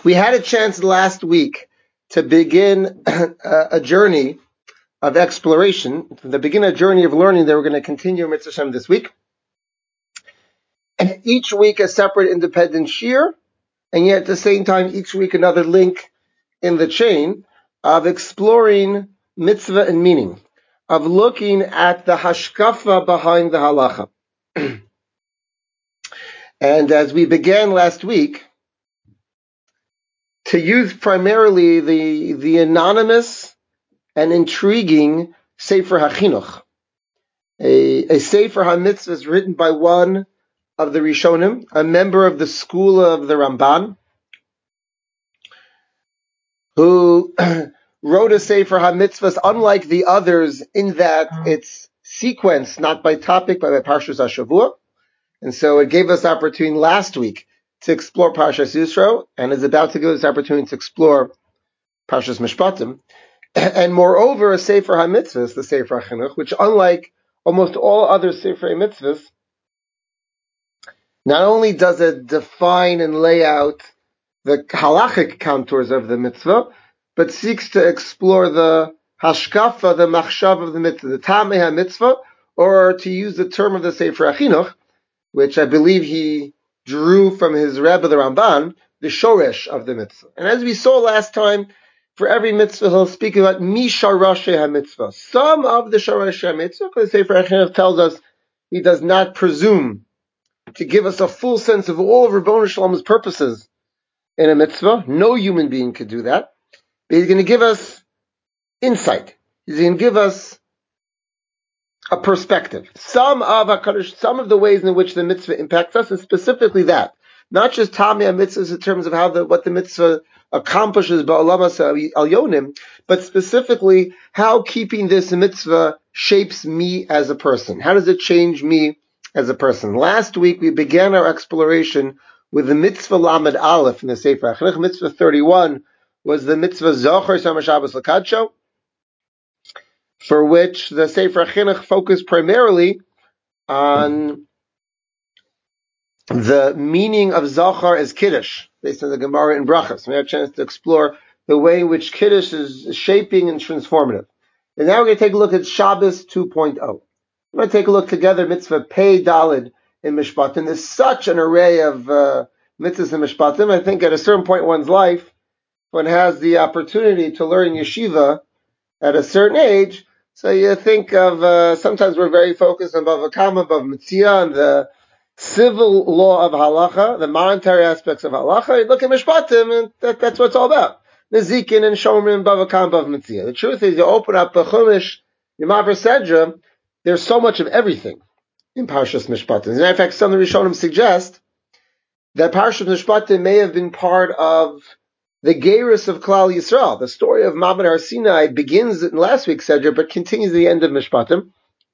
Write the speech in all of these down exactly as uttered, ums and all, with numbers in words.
We had a chance last week to begin a journey of exploration, to begin a journey of learning that we're going to continue Mitzvah Shem this week. And each week a separate independent shir, and yet at the same time each week another link in the chain of exploring mitzvah and meaning, of looking at the hashkafa behind the halacha. And as we began last week, to use primarily the, the anonymous and intriguing Sefer HaChinuch, a, a Sefer HaMitzvahs written by one of the Rishonim, a member of the school of the Ramban, who wrote a Sefer HaMitzvahs unlike the others in that it's sequenced not by topic but by Parshas HaShavua. And so it gave us opportunity last week to explore Parshas Yisro, and is about to give us opportunity to explore Parshas Mishpatim. And moreover, a Sefer HaMitzvahs, the Sefer HaChinuch, which unlike almost all other Sefer HaMitzvahs, not only does it define and lay out the halachic contours of the mitzvah, but seeks to explore the hashkafa, the machshav of the mitzvah, the tamei ha-mitzvah, or to use the term of the Sefer HaChinuch, which I believe he drew from his Rebbe, the Ramban, the shoresh of the mitzvah. And as we saw last time, for every mitzvah he'll speak about misharashe ha-mitzvah, some of the sharash ha-mitzvah, because the Sefer HaChinuch tells us he does not presume to give us a full sense of all of Ribbono Shel Olam's purposes in a mitzvah. No human being could do that. But he's going to give us insight. He's going to give us a perspective. Some of HaKadosh, some of the ways in which the mitzvah impacts us, and specifically that. Not just Tamei HaMitzvahs in terms of how the, what the mitzvah accomplishes ba'olamas al-yonim, but specifically how keeping this mitzvah shapes me as a person. How does it change me as a person? Last week we began our exploration with the mitzvah Lamed Aleph in the Sefer HaChinuch. Mitzvah thirty-one was the mitzvah Zocher Yom HaShabbos L'Kadsho, for which the Sefer HaChinuch focused primarily on the meaning of Zachar as Kiddush, based on the Gemara in Brachos. We had a chance to explore the way in which Kiddush is shaping and transformative. And now we're going to take a look at Shabbos two point oh. We're going to take a look together, mitzvah Pei Daled in Mishpatim. There's such an array of uh, mitzvahs in Mishpatim. I think at a certain point in one's life, one has the opportunity to learn yeshiva at a certain age. So you think of, uh, sometimes we're very focused on Bava Kama, Bava Metzia, and the civil law of halacha, the monetary aspects of halacha. You look at Mishpatim, and that, that's what it's all about. Nezikin and Shomrim, Bava Kama, Bava Metzia. The truth is, you open up the Chumash, Yemav Sedra, there's so much of everything in Parshas Mishpatim. As a matter of fact, some of the Rishonim suggest that Parshas Mishpatim may have been part of the Geirus of Klal Yisrael. The story of Ma'amad Har Sinai begins in last week's Sedra, but continues at the end of Mishpatim.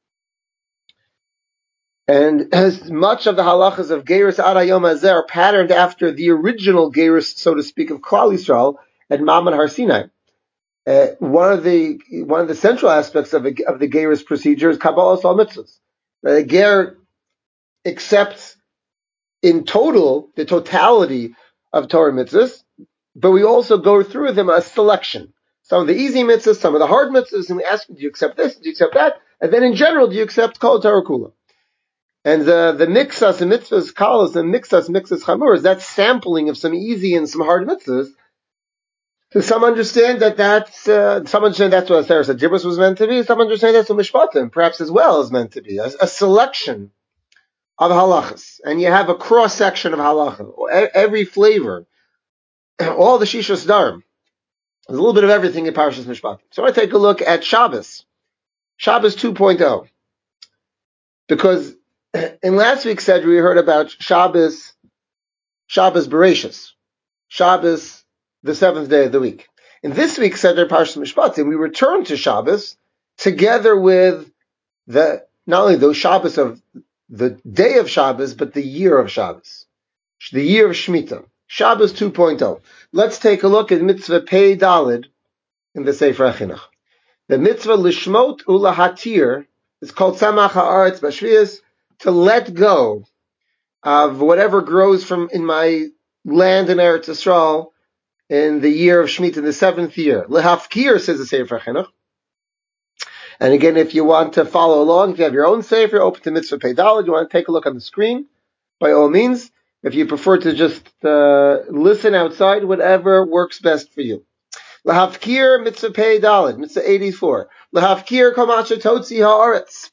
And as much of the halachas of Geirus Ad Hayom Hazeh are patterned after the original Geirus, so to speak, of Klal Yisrael at Ma'amad Har Sinai. Uh, one of the one of the central aspects of, a, of the Geirus procedure is Kabbalas Al Mitzvahs. The Ger accepts in total the totality of Torah mitzvahs, but we also go through them a selection. Some of the easy mitzvahs, some of the hard mitzvahs, and we ask, do you accept this? Do you accept that? And then in general, do you accept Kol Torah Kula? And the, the mixas and mitzvahs, kalas and mixas, mixas chamuras, that sampling of some easy and some hard mitzvahs. So some understand that that's, uh, some understand that's what Aseret HaDibros was meant to be, some understand that's what Mishpatim, perhaps as well, is meant to be, a, a selection of halachas. And you have a cross-section of halacha, every flavor, all the Shishos Darim. There's a little bit of everything in Parashas Mishpatim. So I take a look at Shabbos, Shabbos two point oh. Because in last week's Sedra, we heard about Shabbos, Shabbos Bereshis, Shabbos, the seventh day of the week. In this week's Sedra Parashas Mishpatim, we return to Shabbos together with the not only the Shabbos of the day of Shabbos, but the year of Shabbos, the year of Shemitah, Shabbos two point oh. Let's take a look at mitzvah Pei Daled in the Sefer HaChinuch. The mitzvah Lishmot Ulahatir is called Samach Haaretz Bashvias, to let go of whatever grows from in my land in Eretz Yisrael in the year of Shemitah, in the seventh year. Lehafkir, says the Sefer Chinuch. And again, if you want to follow along, if you have your own Sefer, open to Mitzvah Pei Daled, you want to take a look on the screen, by all means. If you prefer to just uh, listen outside, whatever works best for you. Lehafkir, Mitzvah Pei Daled, Mitzvah eighty-four. Lehafkir Komacha Totzi Haaretz.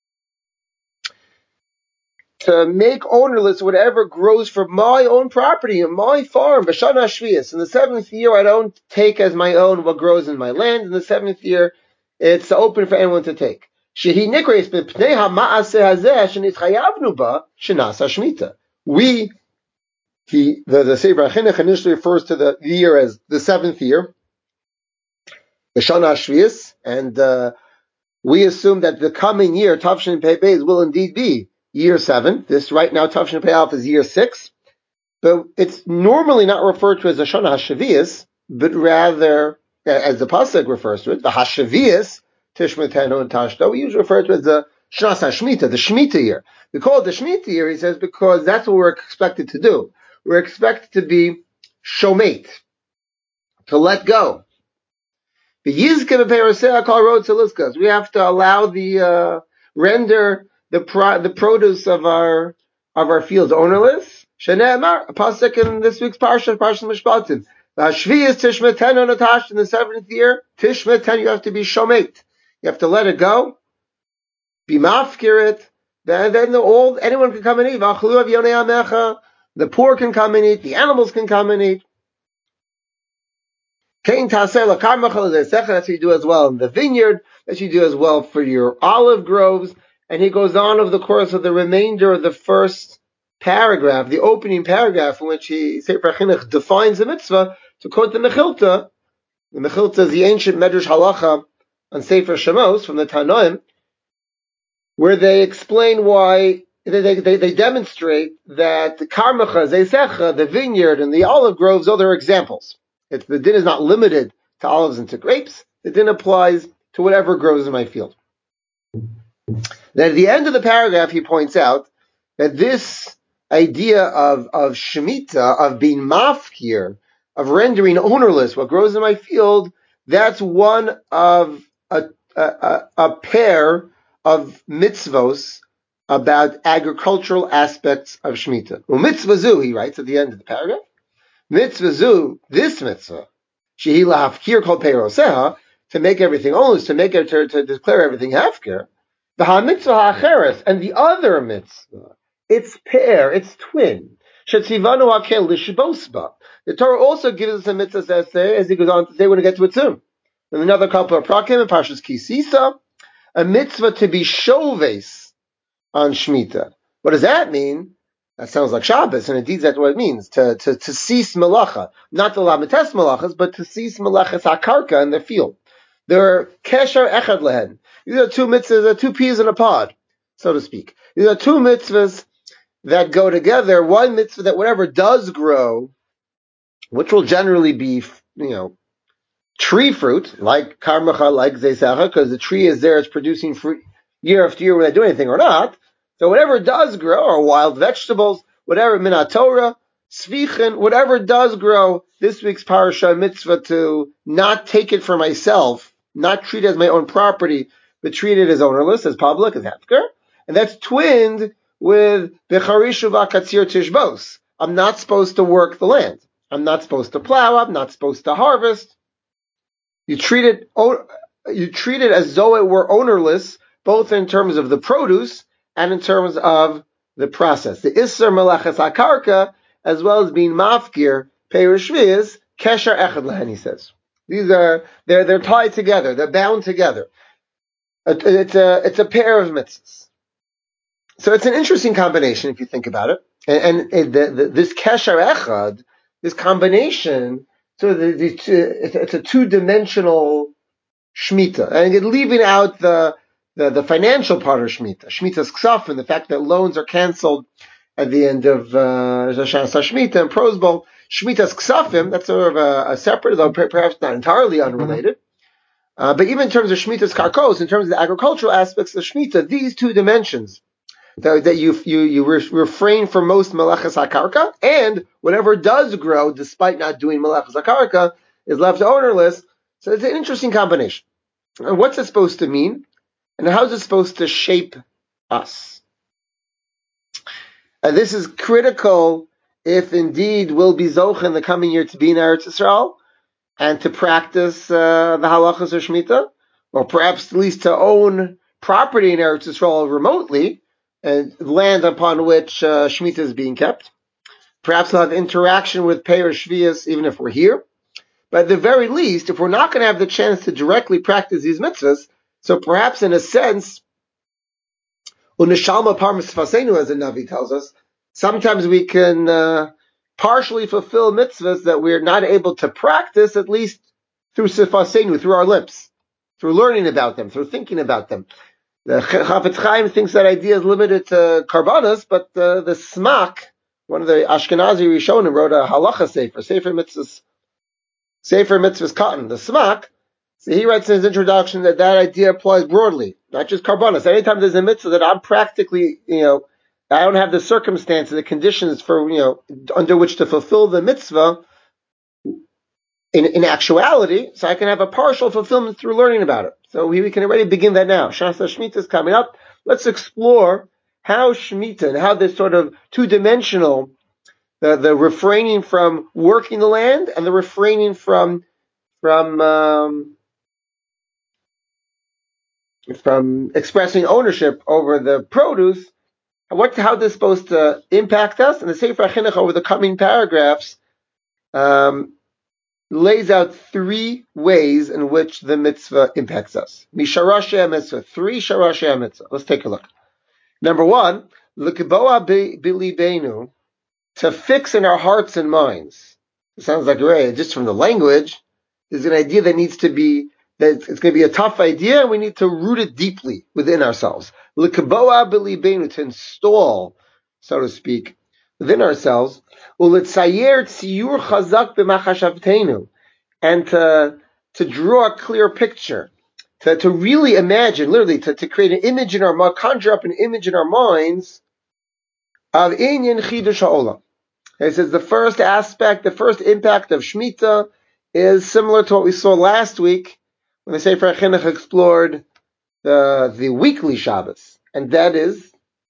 To make ownerless whatever grows from my own property, in my farm, B'Shana Shvius. In the seventh year, I don't take as my own what grows in my land. In the seventh year, it's open for anyone to take. Shehi Nikres B'Pnei HaMa'aseh Hazeh Shenitchayavnu Ba Shenasa Shmita. We, he, the, the Sefer HaChinuch initially refers to the year as the seventh year, B'Shana Shvius, and uh, we assume that the coming year, Tavshin Pei Beis, will indeed be year seven. This right now, Tavshin Pei Aleph is year six. But it's normally not referred to as a Shana HaShavias, but rather, as the Pasuk refers to it, the HaShavias, Tishmatenu and Tashto, we usually refer to it as the Shnas HaShmita, the Shemitah year. We call it the Shemitah year, he says, because that's what we're expected to do. We're expected to be Shomate, to let go. We have to allow the, uh, render the pro- the produce of our, of our fields ownerless. Shene'emar, a pasuk in this week's parsha, Parsha Mishpatim. Shvi'is tishmeten natash, in the seventh year, tishmeten, you have to be shomet. You have to let it go. Be mafkir it. Then, then the old, anyone can come and eat. The poor can come and eat. The animals can come and eat. That's what you do as well in the vineyard, that you do as well for your olive groves. And he goes on over the course of the remainder of the first paragraph, the opening paragraph, in which he, Sefer HaChinuch, defines the mitzvah, to quote the Mechilta. The Mechilta is the ancient Medrash Halacha on Sefer Shemos from the Tanoim, where they explain why, they, they, they demonstrate that the Karmecha, Zeisecha, the vineyard, and the olive groves, all their examples. It's, the din is not limited to olives and to grapes. The din applies to whatever grows in my field. Then at the end of the paragraph, he points out that this idea of, of Shemitah, of being mafkir, of rendering ownerless what grows in my field, that's one of a, a, a pair of mitzvos about agricultural aspects of Shemitah. Well, mitzvah zu, he writes at the end of the paragraph, mitzvah zu, this mitzvah, shehi lahafkir kol peiroseha, to make everything ownerless, to make it, to, to declare everything hafkir. The ha-mitzvah ha'acheres, and the other mitzvah, its pair, its twin, shetzivanu hakel lishbosba. The Torah also gives us a mitzvah, as he goes on to say, we're going to get to it soon. And another couple of prakim in Parshas Kisisa, a mitzvah to be shoves on Shemitah. What does that mean? That sounds like Shabbos, and indeed that's what it means, to, to, to cease malacha. Not to lamites malachas, but to cease malachas hakarka in the field. There are kesher echad lehen. These are two mitzvahs, are two peas in a pod, so to speak. These are two mitzvahs that go together. One mitzvah that whatever does grow, which will generally be, you know, tree fruit, like karmacha, like zeisacha, because the tree is there, it's producing fruit year after year whether they do anything or not. So whatever does grow, or wild vegetables, whatever, minat Torah, svichen, whatever does grow, this week's parasha mitzvah to not take it for myself, not treat it as my own property, but treat it as ownerless, as public, as hefker. And that's twinned with becharishu v'akatzir tishbos. I'm not supposed to work the land. I'm not supposed to plow. I'm not supposed to harvest. You treat it, you treat it as though it were ownerless, both in terms of the produce and in terms of the process. The Isser Melechas HaKarka, as well as being Mafkir, Peirish Shviz, Kesher Echad Lehen, he says. These are, they're, they're tied together, they're bound together. It's a, it's a pair of mitzvahs. So it's an interesting combination if you think about it. And, and the, the, this Kesher Echad, this combination, so the, the, it's a two-dimensional Shemitah. And leaving out the The, the financial part of Shemitah, Shemitah's Ksafim, the fact that loans are canceled at the end of uh, Shemitah and Prose Bowl, Shemitah's Ksafim, that's sort of a, a separate, though perhaps not entirely unrelated. Uh, but even in terms of Shemitah's Karkos, in terms of the agricultural aspects of Shemitah, these two dimensions, that, that you you you re- refrain from most melechas hakarka, and whatever does grow, despite not doing melechas hakarka, is left ownerless. So it's an interesting combination. And what's it supposed to mean? And how is it supposed to shape us? And this is critical if indeed we'll be zoch in the coming year to be in Eretz Yisrael and to practice uh, the halachas of Shemitah, or perhaps at least to own property in Eretz Yisrael remotely, and land upon which uh, Shemitah is being kept. Perhaps we'll have interaction with Peir Shvius even if we're here. But at the very least, if we're not going to have the chance to directly practice these mitzvahs, so perhaps in a sense, Unishalma Parmas Fasenu, as the Navi tells us, sometimes we can uh, partially fulfill mitzvahs that we're not able to practice, at least through Sifasenu, through our lips, through learning about them, through thinking about them. The Chafetz Chaim thinks that idea is limited to Karbanas, but uh, the Smak, one of the Ashkenazi Rishonim, wrote a halacha sefer, sefer mitzvahs, sefer mitzvahs cotton, the Smak. So he writes in his introduction that that idea applies broadly, not just Karbanas. Anytime there's a mitzvah that I'm practically, you know, I don't have the circumstances, the conditions for, you know, under which to fulfill the mitzvah in, in actuality, so I can have a partial fulfillment through learning about it. So we, we can already begin that now. Shasa Shemitah is coming up. Let's explore how Shemitah and how this sort of two-dimensional, the, the refraining from working the land and the refraining from, from, um, from expressing ownership over the produce, what, how this is supposed to impact us. And the Sefer HaChinuch over the coming paragraphs um, lays out three ways in which the mitzvah impacts us. Misharashei mitzvah, three sharashei mitzvah. Let's take a look. Number one, l'kiboa b'libeinu, to fix in our hearts and minds. It sounds like, right, just from the language, there's an idea that needs to be, that it's going to be a tough idea, and we need to root it deeply within ourselves. L'kiboa b'libeinu, to install, so to speak, within ourselves. U'letzayer tziyur chazak b'machashavteinu, and to, to draw a clear picture, to, to really imagine, literally, to, to create an image in our mind, conjure up an image in our minds of inyan chidush ha'olam. It says the first aspect, the first impact of Shemitah is similar to what we saw last week when the Sefer HaChinuch explored the, the weekly Shabbos. And that is,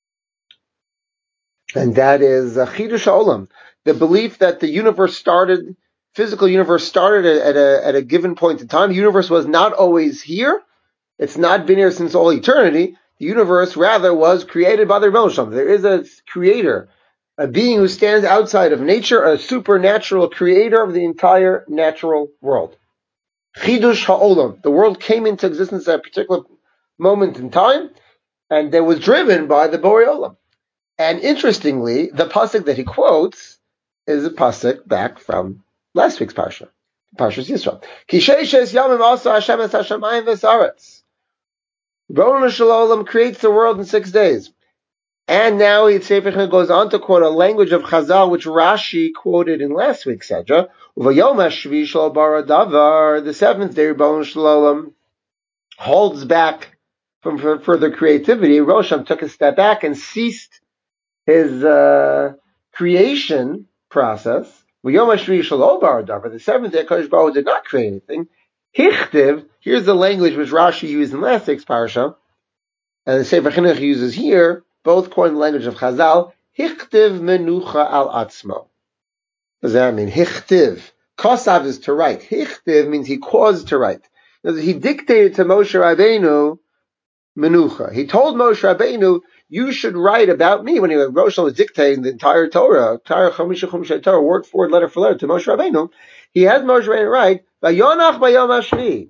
and that is uh, Chidush HaOlam, the belief that the universe started, physical universe started at a, at a given point in time. The universe was not always here. It's not been here since all eternity. The universe, rather, was created by the Rebbeinu Shalom. There is a creator, a being who stands outside of nature, a supernatural creator of the entire natural world. Chidush ha'olam. The world came into existence at a particular moment in time, and it was driven by the Borei Olam. And interestingly, the pasuk that he quotes is a pasuk back from last week's parsha, Parshas Yisrael. Ki sheishes yamim asa Hashem es hashamayim v'saretz. Rebbeinu Shalom creates the world in six days. And now the Sefer HaChinuch goes on to quote a language of Chazal which Rashi quoted in last week's Sedra. Uvayom hashvi shel bara davar, the seventh day Rebbeinu Shalom holds back from further creativity. Rosham took a step back and ceased his uh, creation process. Uvayom hashvi shel bara davar, the seventh day Kadosh Baruch Hu did not create anything. Hichtiv, here's the language which Rashi used in last week's parsha, and the Sefer HaChinuch uses here, both quoting the language of Chazal. Hichtiv menucha al atzmo. What does that mean? Hichtiv. Kosav is to write. Hichtiv means he caused to write. He dictated to Moshe Rabbeinu menucha. He told Moshe Rabbeinu, you should write about me. When he was, Moshe was dictating the entire Torah, entire Chamisha Chumash Torah, word for word, letter for letter to Moshe Rabbeinu, he has Moshe Rabbeinu write, Vayonach bayom hashvi.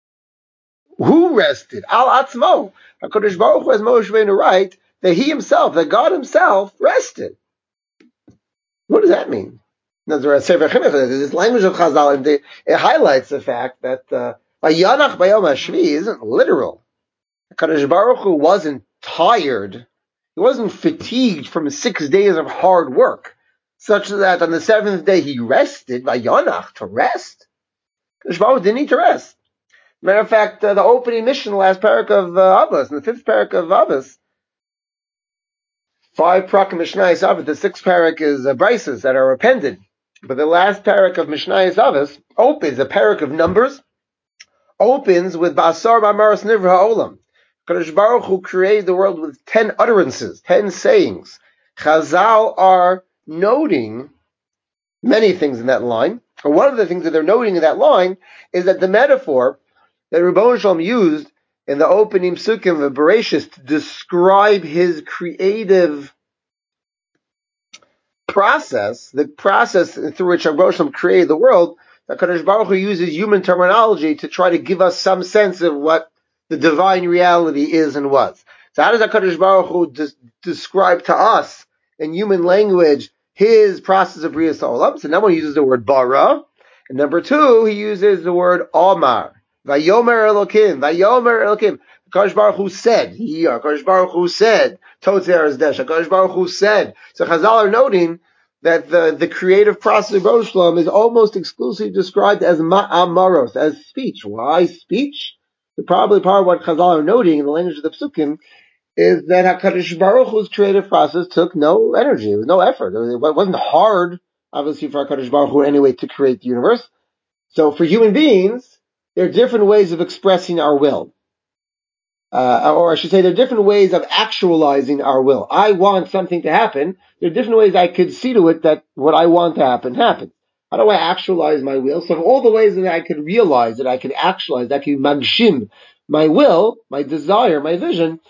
Who rested? Al atzmo. HaKadosh Baruch Hu has Moshe Rabbeinu write that he himself, that God himself, rested. What does that mean? This language of Chazal, and it highlights the fact that Vayanach Bayom Hashvi isn't literal. HaKadosh Baruch Hu wasn't tired. He wasn't fatigued from six days of hard work, such that on the seventh day he rested. Vayanach, to rest? HaKadosh Baruch Hu didn't need to rest. Matter of fact, uh, the opening mission, the last parak of uh, Avos, in the fifth parak of Avos, five parak of Mishnayos Avos. The sixth parak is uh, brises that are appended. But the last parak of Mishnayos Avos opens, a parak of numbers, opens with Ba'asar Ba'amaros Nivra Ha'olam. Kadosh Baruch Hu created the world with ten utterances, ten sayings. Chazal are noting many things in that line. And one of the things that they're noting in that line is that the metaphor that Rebbeinu Shalom used in the opening psukim of Bereshis to describe his creative process, the process through which Rebbeinu Shalom created the world, that Kadosh Baruch Hu uses human terminology to try to give us some sense of what the divine reality is and was. So how does HaKadosh Baruch Hu des- describe to us in human language his process of Bria Olam? So number one, he uses the word bara, and number two, he uses the word Omar. Vayomer Elokim, Vayomer Elokim. HaKadosh Baruch Hu said, he, HaKadosh Baruch Hu said, Totzer Azdesh, HaKadosh Baruch Hu said. So Chazal are noting that the, the creative process of Rosh Shalom is almost exclusively described as ma'amaros, as speech. Why speech? The probably part of what Chazal are noting in the language of the Psukim is that HaKadosh Baruch Hu's creative process took no energy. It was no effort. It wasn't hard, obviously, for HaKadosh Baruch Hu anyway to create the universe. So for human beings, there are different ways of expressing our will. Uh, or I should say there are different ways of actualizing our will. I want something to happen. There are different ways I could see to it that what I want to happen happens. How do I actualize my will? So all the ways that I could realize, that I could actualize, that I could magshim my will, my desire, my vision,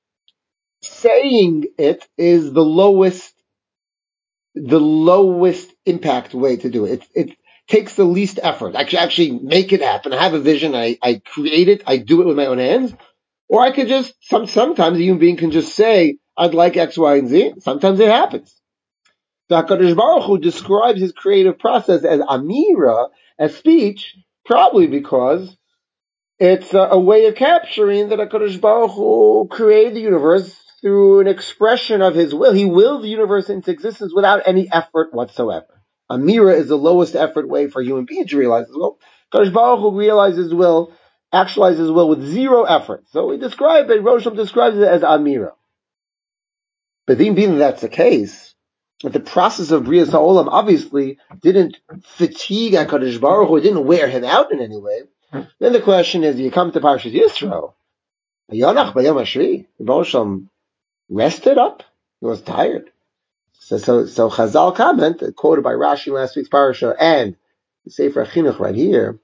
saying it is the lowest, the lowest impact way to do it. It, it takes the least effort. I can actually make it happen. I have a vision. I, I create it. I do it with my own hands. Or I could just, some, sometimes a human being can just say, I'd like X, Y, and Z. Sometimes it happens. So HaKadosh Baruch Hu describes his creative process as amira, as speech, probably because it's a, a way of capturing that HaKadosh Baruch Hu created the universe through an expression of his will. He willed the universe into existence without any effort whatsoever. Amira is the lowest effort way for a human being to realize his will. HaKadosh Baruch Hu realizes his will, actualizes his will with zero effort. So we describe it, Rosh Hashanah describes it as Amira. But then being that that's the case, that the process of Bria Sa'olam obviously didn't fatigue HaKadosh Baruch Hu, it didn't wear him out in any way. Then the question is, you come to Parshas Yisro, Yonach Bayom Hashvi, Rosh Hashanah rested up, he was tired. So, so, so Chazal comment, quoted by Rashi in last week's parasha, and the Sefer Chinuch right here,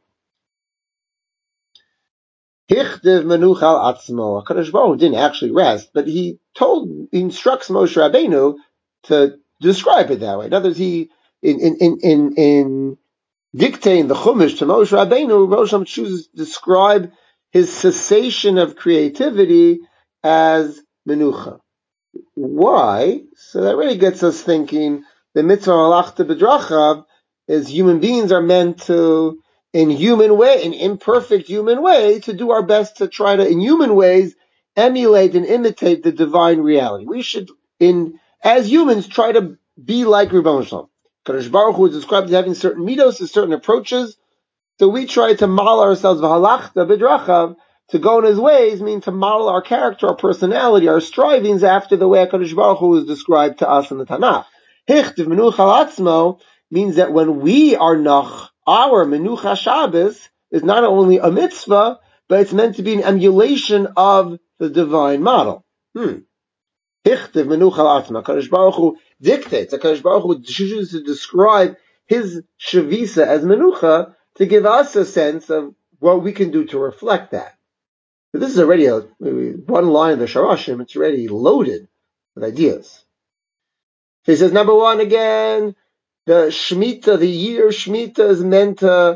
Hichdev menuch al atzmo. HaKadosh Baruch Hu didn't actually rest, but he told, he instructs Moshe Rabbeinu to describe it that way. In other words, he, in, in, in, in, in dictating the Chumash to Moshe Rabbeinu, Rosh Hashanah chooses to describe his cessation of creativity as menucha. Why? So that really gets us thinking the mitzvah halachta b'drachav is human beings are meant to, in human way, in imperfect human way, to do our best to try to, in human ways, emulate and imitate the divine reality. We should, in as humans, try to be like Rebbeinu Shalom. Kadosh Baruch Hu is described as having certain midos and certain approaches. So we try to model ourselves v'halachta b'drachav, to go in his ways, mean to model our character, our personality, our strivings after the way HaKadosh Baruch Hu is described to us in the Tanakh. Hichtiv menucha atzmo means that when we are nach, our menucha Shabbos is not only a mitzvah, but it's meant to be an emulation of the divine model. Hmm. Hichtiv menucha atzmo. HaKadosh Baruch Hu dictates. HaKadosh Baruch Hu chooses to describe his shavisa as menucha to give us a sense of what we can do to reflect that. But this is already a, one line of the Sharashim, it's already loaded with ideas. So he says, number one again, the Shemitah, the year Shemitah is meant to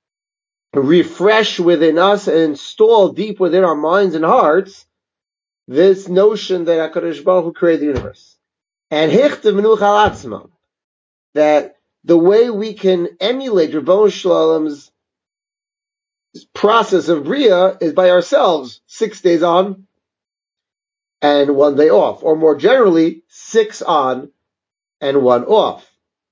refresh within us and install deep within our minds and hearts this notion that HaKadosh Baruch Hu created the universe. And Hichtav Menucha al Atzmo, that the way we can emulate Rebbeinu Shalom's process of Bria is by ourselves, six days on and one day off, or more generally, six on and one off.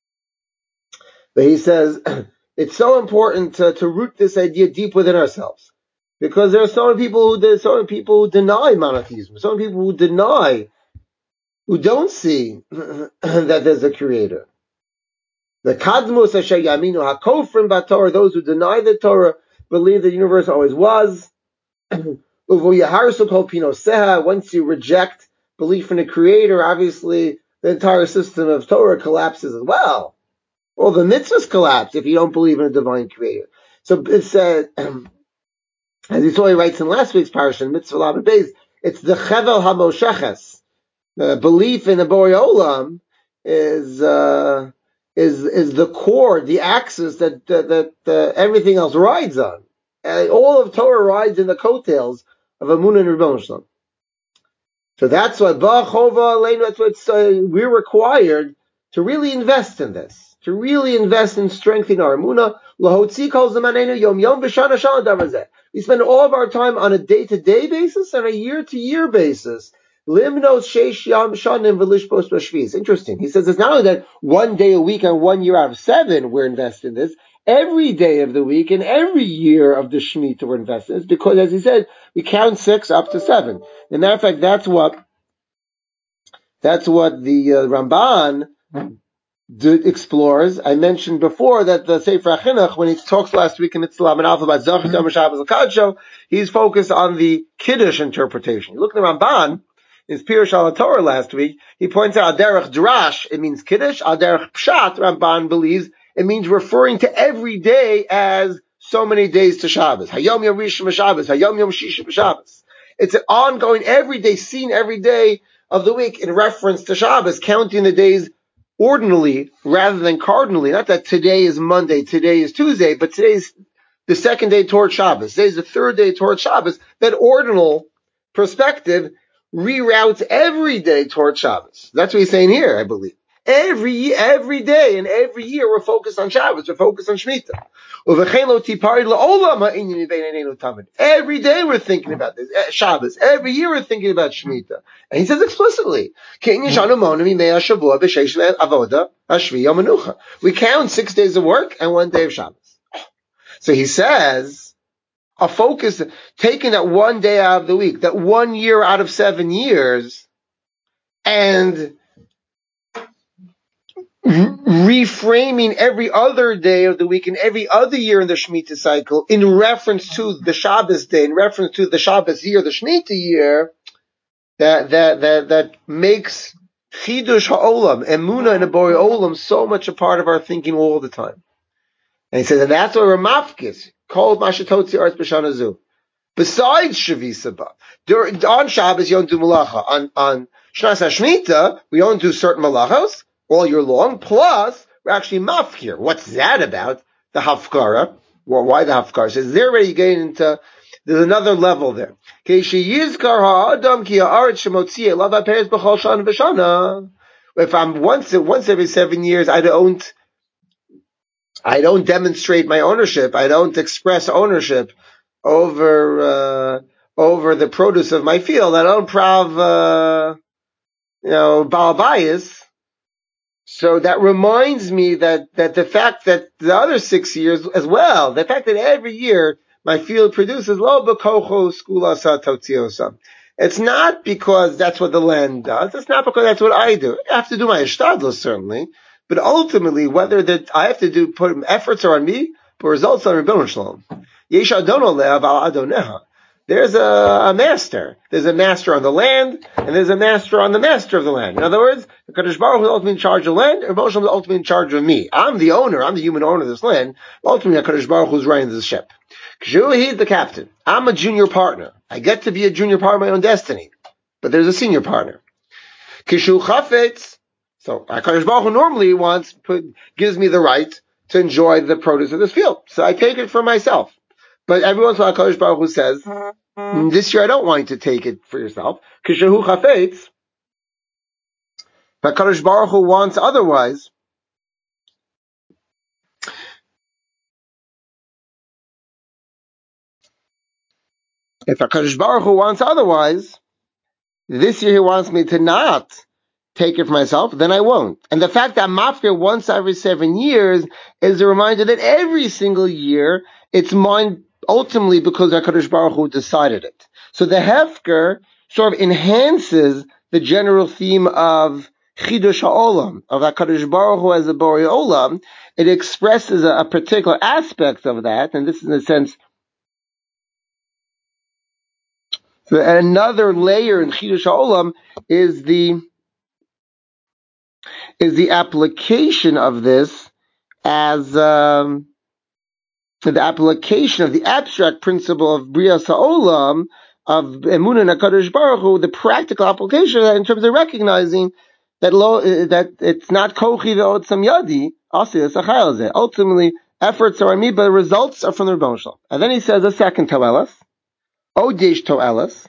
But he says it's so important to, to root this idea deep within ourselves, because there are so many people who so many people who deny monotheism, so many people who deny who don't see that there's a creator. The kadmus asher yaminu hakofrim b'Torah, those who deny the Torah, believe the universe always was. Uvu yaharsu kol pinoseha, once you reject belief in a creator, obviously the entire system of Torah collapses as well. All the mitzvahs collapse if you don't believe in a divine creator. So it's, uh, as you saw, he writes in last week's parasha, Mitzvah Lamed Beis, it's the chevel hamosheches. The belief in the Borei Olam is, uh, is, is the cord, the axis that, that, that uh, everything else rides on. Uh, all of Torah rides in the coattails of Amunah and Rebbeinu Shalom. So that's why that's what uh, we're required to really invest in this, to really invest in strengthening our Amunah. We spend all of our time on a day-to-day basis and a year-to-year basis. It's interesting. He says it's not only that one day a week and one year out of seven we're investing in this. Every day of the week and every year of the Shemitah we're investing in this, because, as he said, we count six up to seven. As a matter of fact, that's what that's what the uh, Ramban d- explores. I mentioned before that the Sefer HaChinuch, when he talks last week in Mitzvah Lamed Alpha about Zachar Yom Shabbos Al-Kadsho, he's focused on the Kiddush interpretation. You look at the Ramban, in his Pirush al Torah last week, he points out Al-Derech Drash, it means Kiddush. Al-Derech Pshat, Ramban believes, it means referring to every day as so many days to Shabbos. Hayom Yom Rishon Shabbos, Hayom Yom Shish Shabbos. It's an ongoing, everyday scene, every day of the week in reference to Shabbos, counting the days ordinally rather than cardinally. Not that today is Monday, today is Tuesday, but today's the second day toward Shabbos. Today's the third day toward Shabbos. That ordinal perspective reroutes every day toward Shabbos. That's what he's saying here, I believe. Every every day and every year we're focused on Shabbos, we're focused on Shemitah. Every day we're thinking about this, Shabbos. Every year we're thinking about Shemitah. And he says explicitly, we count six days of work and one day of Shabbos. So he says, a focus, taking that one day out of the week, that one year out of seven years, and reframing every other day of the week and every other year in the Shemitah cycle in reference to the Shabbos day, in reference to the Shabbos year, the Shemitah year, that that that that makes Chidush Ha'olam, Emunah and a Borei Olam so much a part of our thinking all the time. And he says, and that's what Ramafkis called Mashatotzi Arts B'Shana Zu. Besides Shavisaba, on Shabbos you don't do malacha. On on Shnas HaShemitah we don't do certain malachos all year long. Plus we're actually mafkir. What's that about? The hafkara. Well, why the hafkara? Says they're already getting into. There's another level there. If I'm once once every seven years, I don't I don't demonstrate my ownership. I don't express ownership over uh, over the produce of my field. I don't prav, uh, you know, balabayas. So that reminds me that that the fact that the other six years as well, the fact that every year my field produces lo b'kocho skulasa totziosa. It's not because that's what the land does. It's not because that's what I do. I have to do my ishtadlus certainly, but ultimately, whether that I have to do put efforts are on me, but results are on Rebbeinu Shalom. Yesh adono le'av al adoneha. There's a, a master. There's a master on the land, and there's a master on the master of the land. In other words, the Kadosh Baruch Hu is ultimately in charge of the land, and Rebbeinu Shalom is ultimately in charge of me. I'm the owner. I'm the human owner of this land. Ultimately, the Kadosh Baruch Hu is running the ship. He's the captain. I'm a junior partner. I get to be a junior partner of my own destiny. But there's a senior partner. Kishu chafetz. So HaKadosh Baruch Hu normally wants, put, gives me the right to enjoy the produce of this field. So I take it for myself. But every once in a while HaKadosh Baruch Hu says, this year I don't want you to take it for yourself. Kishu chafetz. HaKadosh Baruch Hu wants otherwise. If HaKadosh Baruch Hu wants otherwise, this year he wants me to not take it for myself, then I won't. And the fact that I'm mafkir once every seven years is a reminder that every single year it's mine ultimately because HaKadosh Baruch Hu decided it. So the hefker sort of enhances the general theme of Chidush HaOlam, of HaKadosh Baruch Hu as a Borei Olam. It expresses a, a particular aspect of that, and this is in a sense another layer in Chidush HaOlam is the is the application of this as um, the application of the abstract principle of Brias HaOlam, of Emunah and HaKadosh Baruch Hu, the practical application of that in terms of recognizing that lo, that it's not kochi ve'otzam yadi, asiyas achayel zeh. Ultimately, efforts are me, but the results are from the Rebbeinu Shalom. And then he says a second toelas, odesh toelas,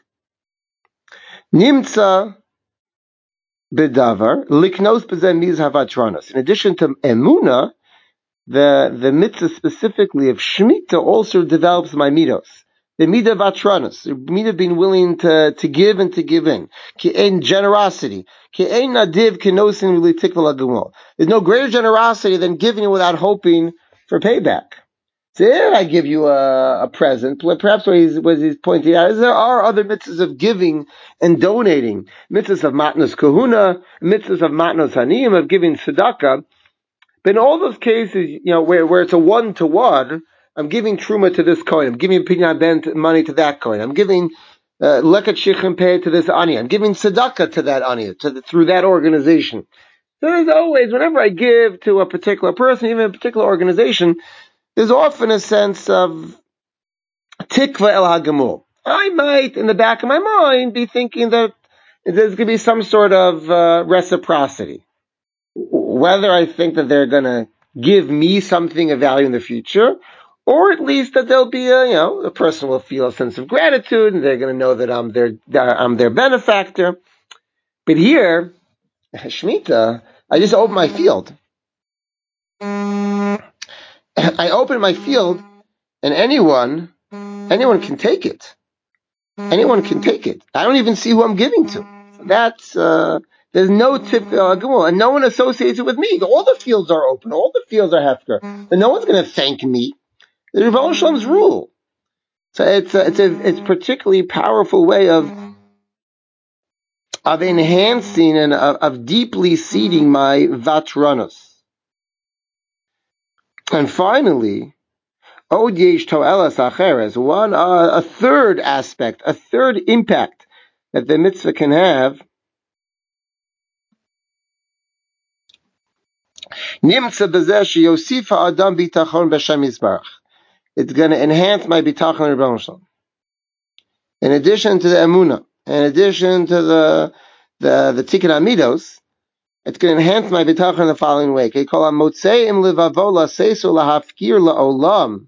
nimtza bedavar, liknos b'zeh miz havatranos. In addition to Emunah, the, the mitzvah specifically of Shemitah also develops my midos. The midah of atranos, the midah of being willing to, to give and to give in. Ki'ein generosity. Ki'ein nadiv kenosin v'litikva lagumol. There's no greater generosity than giving without hoping for payback. So if I give you a, a present, perhaps what he's, what he's pointing out is there are other mitzvahs of giving and donating. Mitzvahs of matnos kahuna, mitzvahs of matnos haniyim, of giving tzedakah. But in all those cases, you know, where, where it's a one-to-one, I'm giving truma to this coin, I'm giving pinyan ben money to that coin, I'm giving uh, lekat shichem pay to this ani, I'm giving tzedakah to that ani, to the, through that organization. So there's always, whenever I give to a particular person, even a particular organization, there's often a sense of tikva el hagamul. I might, in the back of my mind, be thinking that there's going to be some sort of uh, reciprocity. Whether I think that they're going to give me something of value in the future, or at least that there'll be a, you know, a person will feel a sense of gratitude, and they're going to know that I'm their, I'm their benefactor. But here, Shemitah, I just open my field. I open my field, and anyone, anyone can take it. Anyone can take it. I don't even see who I'm giving to. That's, uh, there's no tip, uh, and no one associates it with me. All the fields are open. All the fields are hefker. And no one's going to thank me. The Rebbeinu Shalom's rule. So it's a, it's a, it's a particularly powerful way of, of enhancing and of, of deeply seeding my vatranos. And finally, od yesh to'elas acheres, one, uh, a third aspect, a third impact that the mitzvah can have, nimtza b'zeh sheyosifa adam bitachon b'Hashem Yisbarach. It's going to enhance my bitachon Rebbeinu Shalom. In addition to the emunah, in addition to the the the tikkun amidos, it's going to enhance my bitachon in the following way. They call it motzeim levavo lasesu lahafkir laolam.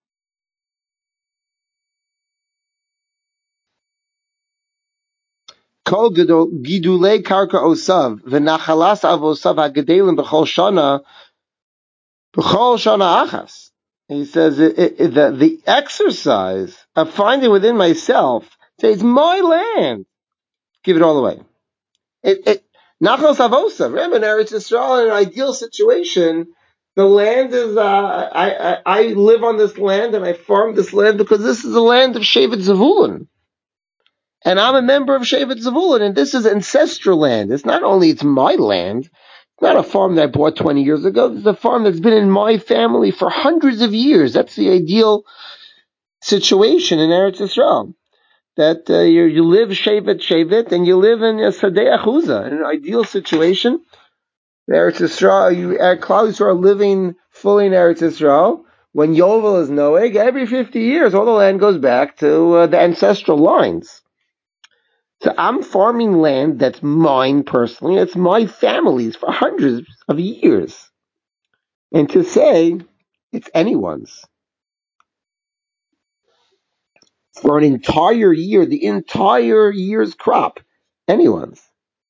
Kol gidulei karka osav v'nachalas avosav hagedelim b'chol shana b'chol shana achas. He says it, it, it, the, the exercise of finding within myself, say it's my land, give it all away. It, it, Nachos Avosa. Remember, in Eretz Yisrael, in an ideal situation, the land is, uh, I, I, I live on this land and I farm this land because this is the land of Shevet Zevulun. And I'm a member of Shevet Zevulun, and this is ancestral land. It's not only, it's my land. It's not a farm that I bought twenty years ago. It's a farm that's been in my family for hundreds of years. That's the ideal situation in Eretz Yisrael. That uh, you, you live Shevet Shevet, and you live in a Sadeh Achuza, in an ideal situation. Eretz Yisrael, you, Klal Yisrael are living fully in Eretz Yisrael. When Yovel is Noeg, every fifty years, all the land goes back to uh, the ancestral lines. So I'm farming land that's mine personally, it's my family's for hundreds of years. And to say it's anyone's for an entire year, the entire year's crop, anyone's.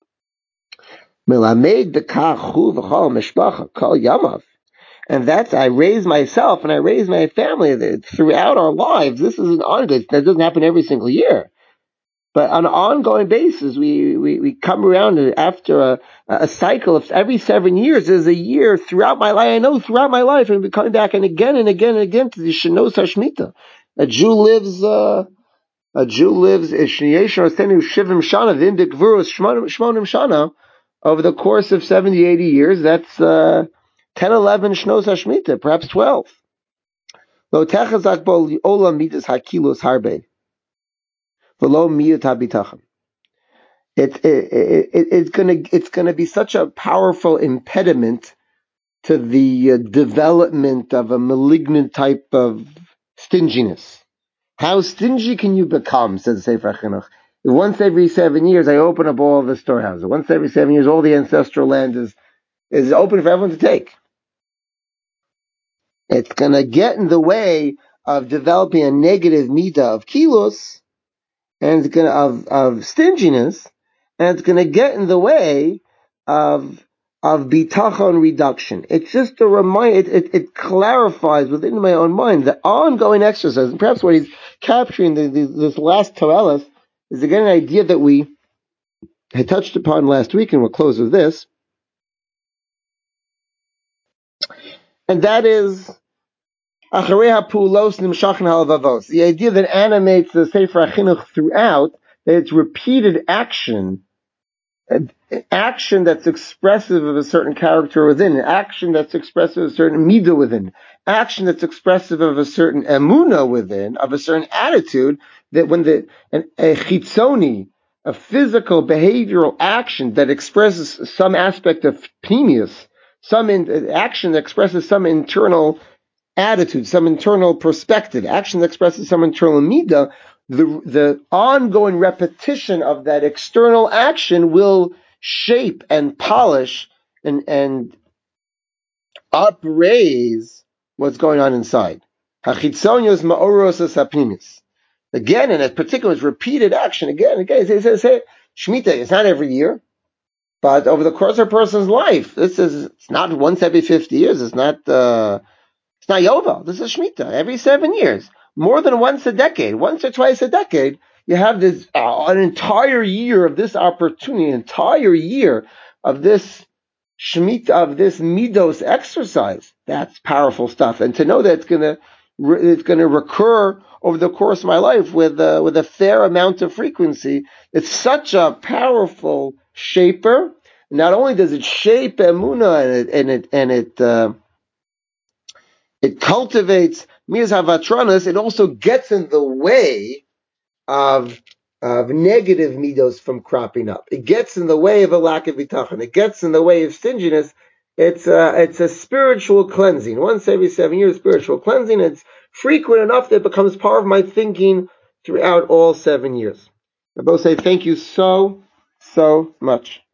Melamed b'kachu v'chol mishpacha kol yamav. And that's, I raise myself and I raise my family throughout our lives. This is an ongoing, that doesn't happen every single year. But on an ongoing basis, we, we, we come around after a, a cycle of every seven years is a year throughout my life. I know throughout my life, and we're coming back and again and again and again to the Shenos HaShemitah. A Jew lives, uh, A Jew lives shivim shana v'im b'gvurus shmonim shana over the course of seventy, eighty years. That's uh, ten, eleven shnos hashmita, perhaps twelve. Lo techazak bo olam midas hakilos harbe, v'lo miyut habitachon. It, it, it, it's gonna it's gonna be such a powerful impediment to the uh, development of a malignant type of stinginess. How stingy can you become, says Sefer Chinuch? Once every seven years, I open up all the storehouses. Once every seven years, all the ancestral land is, is open for everyone to take. It's going to get in the way of developing a negative midah of kilos, and it's going to, of, of stinginess, and it's going to get in the way of of bitachon reduction. It's just a reminder, it, it, it clarifies within my own mind the ongoing exercise, and perhaps what he's capturing the, the, this last Toelis is again an idea that we had touched upon last week, and we'll close with this. And that is the idea that animates the Sefer HaChinuch throughout, that it's repeated action, action that's expressive of a certain character within, action that's expressive of a certain midah within, action that's expressive of a certain emunah within, of a certain attitude, that when the an, a chitzoni, a physical behavioral action that expresses some aspect of pnimius, some in, action that expresses some internal attitude, some internal perspective, action that expresses some internal midah, the the ongoing repetition of that external action will shape and polish and and upraise what's going on inside. Hachitzonios ma'orosas hapnimis. Again, and in particular, it's repeated action again, again. It says, say, Shemitah, it's not every year, but over the course of a person's life. This is, it's not once every fifty years. It's not, uh, it's not Yovel. This is Shemitah. Every seven years. More than once a decade. Once or twice a decade, you have this, uh, an entire year of this opportunity, an entire year of this Shemitah, of this Midos exercise. That's powerful stuff. And to know that it's gonna, it's gonna recur over the course of my life with, uh, with a fair amount of frequency, it's such a powerful shaper. Not only does it shape Emunah and it, and it, and it, uh, it cultivates Mias Havatranas, it also gets in the way of, of negative midos from cropping up. It gets in the way of a lack of bitachon. It gets in the way of stinginess. It's a, it's a spiritual cleansing. Once every seven years, spiritual cleansing. It's frequent enough that it becomes part of my thinking throughout all seven years. I both say thank you so, so much.